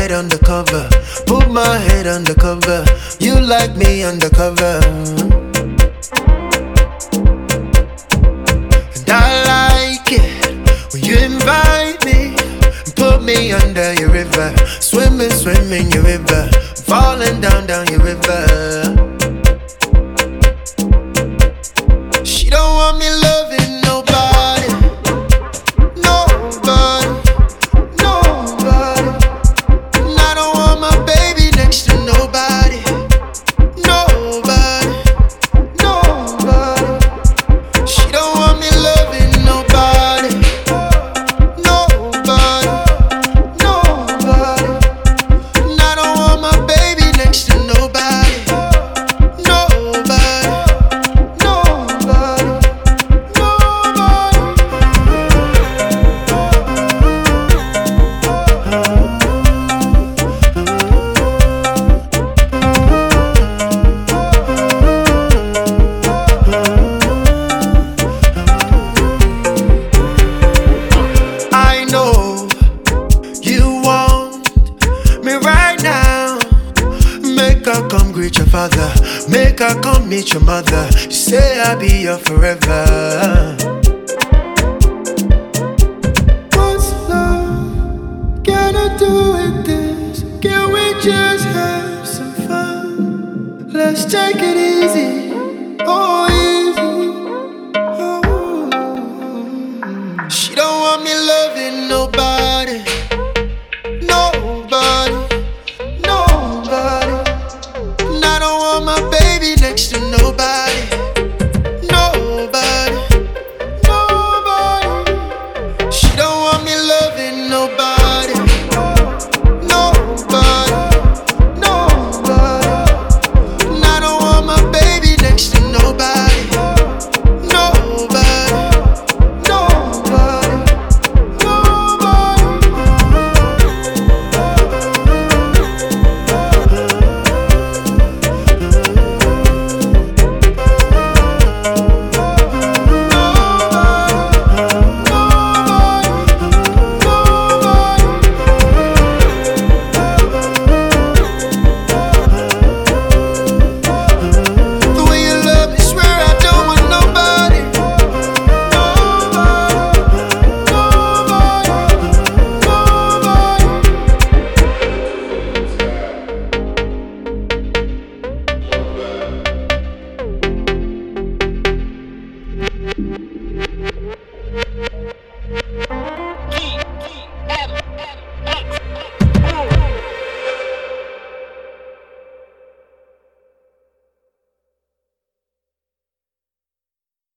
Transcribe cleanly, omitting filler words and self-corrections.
head undercover. Put my head undercover. You like me undercover. And I like it when you invite me and put me under your river. Swimming, swimming your river. Falling down, down your river. She don't want me loving nobody. Nobody, nobody. And I don't want my baby next to nobody. Nobody, nobody. She don't want me loving nobody. Nobody, nobody. And I don't want my baby next to nobody. Nobody, nobody, I know you want me right now. Make her come greet your father. Make her come meet your mother. You say I'll be here forever. What's love gonna do with this? Can we just have some fun? Let's take it easy. Oh,